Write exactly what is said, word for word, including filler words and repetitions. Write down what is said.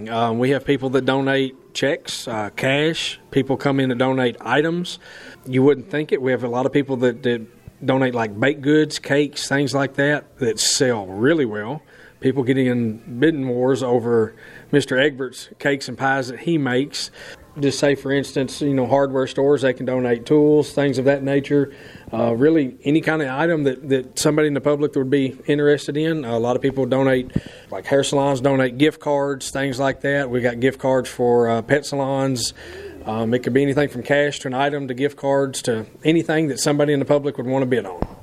everything. Um, we have people that donate checks, uh, cash. People come in to donate items. You wouldn't think it. We have a lot of people that, that donate like baked goods, cakes, things like that, that sell really well. People getting in bidding wars over Mister Egbert's cakes and pies that he makes. Just say, for instance, you know, hardware stores, they can donate tools, things of that nature. Uh, really, any kind of item that, that somebody in the public would be interested in. A lot of people donate, like hair salons donate gift cards, things like that. We got gift cards for uh, pet salons. Um, it could be anything from cash to an item to gift cards to anything that somebody in the public would want to bid on.